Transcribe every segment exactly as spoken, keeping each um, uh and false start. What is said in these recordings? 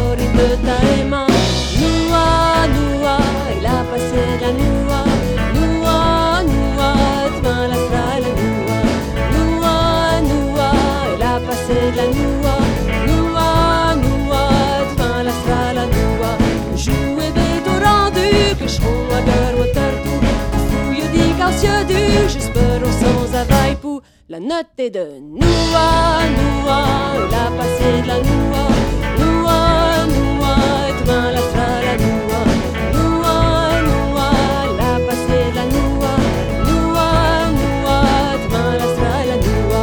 florir de Taïma. Noua, noua, il a passé la noua. Noua, noua, demain la sera la noua. Noua, noua, il a passé la noua. Noua, noua, demain la sera la noua. Jouez bête au rendu, que je roule à gueule au tartou. Fouille dit qu'ancien du, j'espère au sans availle pour. La note est de noua, noua, il a passé de la noua. Noua, noua, demain la sera la noua. Noua, noua, il a passé de la noua. Noua, noua, demain la sera la noua.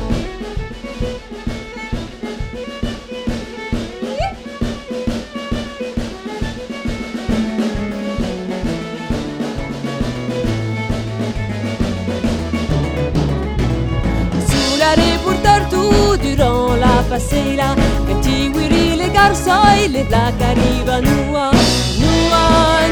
Pour Tartu durant la passée là, que tu les garçons et les blagues arrivent à nous, nous.